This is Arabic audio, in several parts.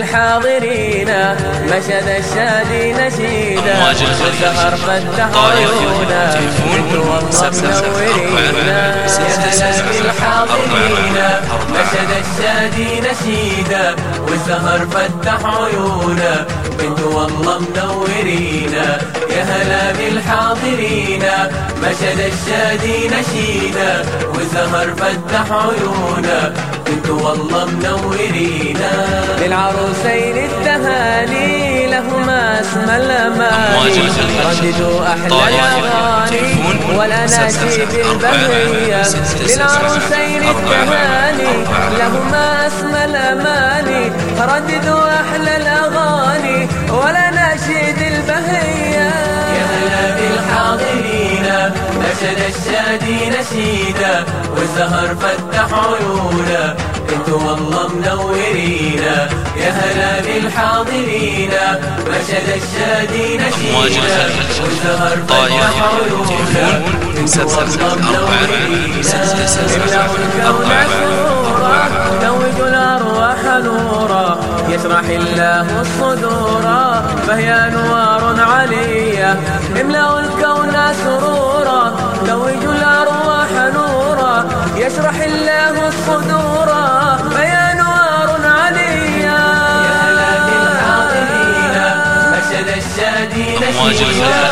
الحاضرين مشد الشادي نشيدا والسهر فتح عيونا بنت والله منورينا يا هلا بالحاضرين مشد الشادي نشيدا والسهر فتح عيونا بنت والله منورينا يا هلا بالحاضرين مشد الشادي نشيدا والسهر فتح عيونا بنت والله منورينا للعروسين التهاني لهما اسم الأماني رددوا أحلى الأغاني والأناشيد البهية للعروسين التهاني لهما اسم الأماني رددوا أحلى الأغاني والأناشيد البهية يا هلا بالحاضرين مشد الشادي نشيدا والسهر فتح عيونا بنت والله منورينا يا هلا بالحاضرين مشد الشادي نشيدا والسهر فتح عيونا بنت والله منورينا املأوا الكون سرورا زوجوا الأرواح نورا يشرح الله الصدور فهي أنوار علية املأوا الكون سرورا زوجوا الأرواح نورا يشرح الله الصدور فهي أنوار علية يا هلا بالحاضرين مشد الشادي نشيدا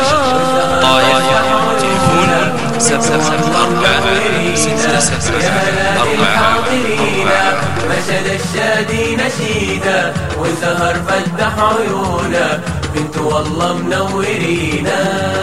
مشد الشادي نشيدا والسهر فتح عيونا بنت والله منورينا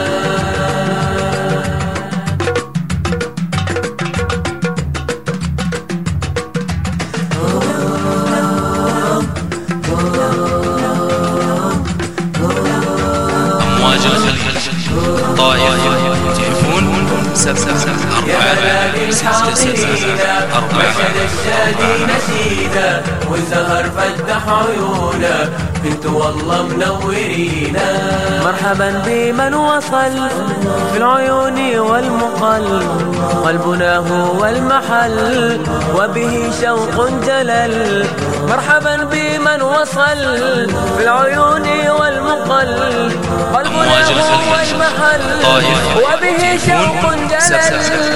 أمواج الخلق طائر يهتفون 7 4 6 مشد الشادي نشيدا والسهر فتح عيونا بنت والله منورينا مرحبا بمن وصل في العيون والمقل قلبنا هو المحل وبه شوق جلل مرحبا بمن وصل في العيون والمقل قلبنا هو المحل وبه شوق جلل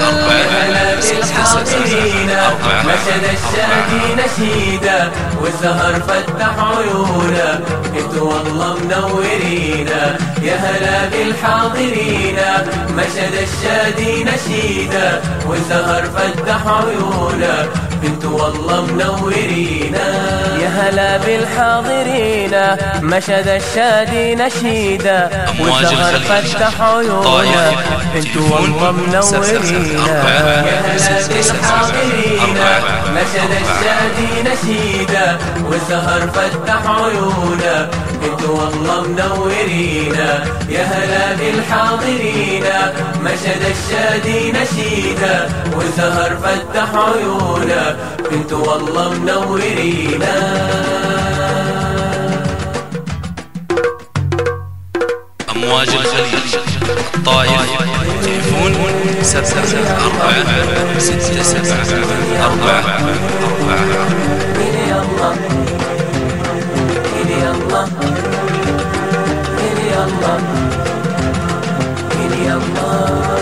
مشد الشادي نشيدا والسهر فتح عيونا بنت والله منورينا يا هلا بالحاضرين مشد الشادي نشيدا والسهر فتح عيونا بنت والله منورينا يا هلا بالحاضرين مشد الشادي نشيدا والسهر فتح عيونا بنت والله منورينا يا هلا بالحاضرين مشد الشادي نشيدا والسهر فتح عيونا بنت والله منورينا يا هلا بالحاضرين مشد الشادي نشيدا والسهر فتح عيونا بنت والله منورينا أمواج الخليج طائر يهتفون 7 4 6 4 الله